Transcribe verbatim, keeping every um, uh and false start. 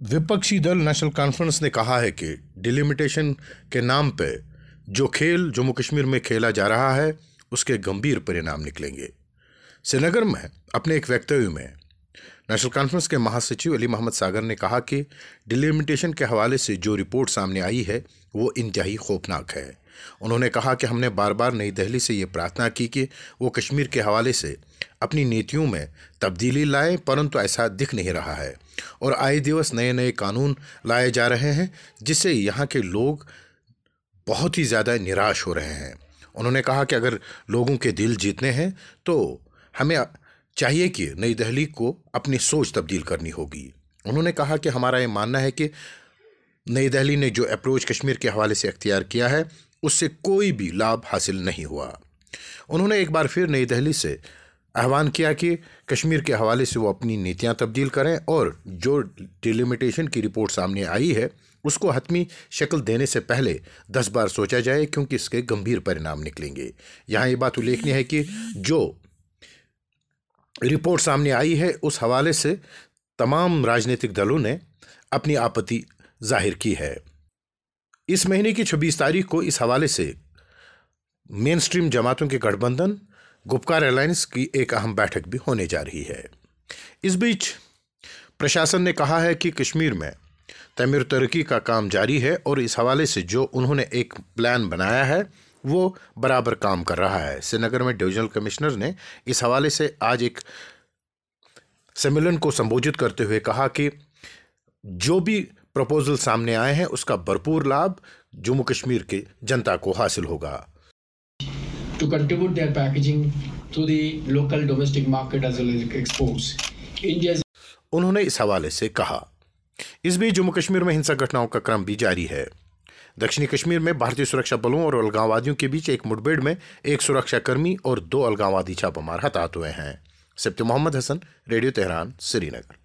विपक्षी दल national conference ने कहा है कि डिलिमिटेशन के नाम पे जो खेल जम्मू कश्मीर में खेला जा रहा है उसके गंभीर परिणाम निकलेंगे। श्रीनगर में अपने एक वक्तव्य में नेशनल कॉन्फ्रेंस के महासचिव अली मोहम्मद सागर ने कहा कि डिलिमिटेशन के हवाले से जो रिपोर्ट सामने आई है वो इंतहाई खौफनाक है। उन्होंने कहा कि हमने बार बार नई दिल्ली से ये प्रार्थना की कि वो कश्मीर के हवाले से अपनी नीतियों में तब्दीली लाए, परंतु ऐसा दिख नहीं रहा है और आए दिवस नए नए कानून लाए जा रहे हैं जिससे यहाँ के लोग बहुत ही ज़्यादा निराश हो रहे हैं। उन्होंने कहा कि अगर लोगों के दिल जीतने हैं तो हमें चाहिए कि नई दिल्ली को अपनी सोच तब्दील करनी होगी। उन्होंने कहा कि हमारा ये मानना है कि नई दिल्ली ने जो अप्रोच कश्मीर के हवाले से अख्तियार किया है उससे कोई भी लाभ हासिल नहीं हुआ। उन्होंने एक बार फिर नई दिल्ली से आह्वान किया कि कश्मीर के हवाले से वो अपनी नीतियां तब्दील करें और जो डिलिमिटेशन की रिपोर्ट सामने आई है उसको हतमी शक्ल देने से पहले दस बार सोचा जाए, क्योंकि इसके गंभीर परिणाम निकलेंगे। यहाँ ये बात उल्लेखनीय है कि जो रिपोर्ट सामने आई है उस हवाले से तमाम राजनीतिक दलों ने अपनी आपत्ति जाहिर की है। इस महीने की छब्बीस तारीख को इस हवाले से मेन स्ट्रीम जमातों के गठबंधन गुपकार अलायंस की एक अहम बैठक भी होने जा रही है। इस बीच प्रशासन ने कहा है कि कश्मीर में तमीर तरक्की का काम जारी है और इस हवाले से जो उन्होंने एक प्लान बनाया है वो बराबर काम कर रहा है। श्रीनगर में डिविजनल कमिश्नर ने इस हवाले से आज एक सम्मेलन को संबोधित करते हुए कहा कि जो भी प्रपोजल सामने आए हैं उसका भरपूर लाभ जम्मू कश्मीर के जनता को हासिल होगा। To contribute their packaging to the local domestic market as well as exports. India's उन्होंने इस हवाले से कहा। इस बीच जम्मू कश्मीर में हिंसक घटनाओं का क्रम भी जारी है। दक्षिणी कश्मीर में भारतीय सुरक्षा बलों और अलगाववादियों के बीच एक मुठभेड़ में एक सुरक्षाकर्मी और दो अलगाववादी छापामार हताहत हुए हैं। Sibti Mohammad Hasan, radio Tehran, Srinagar.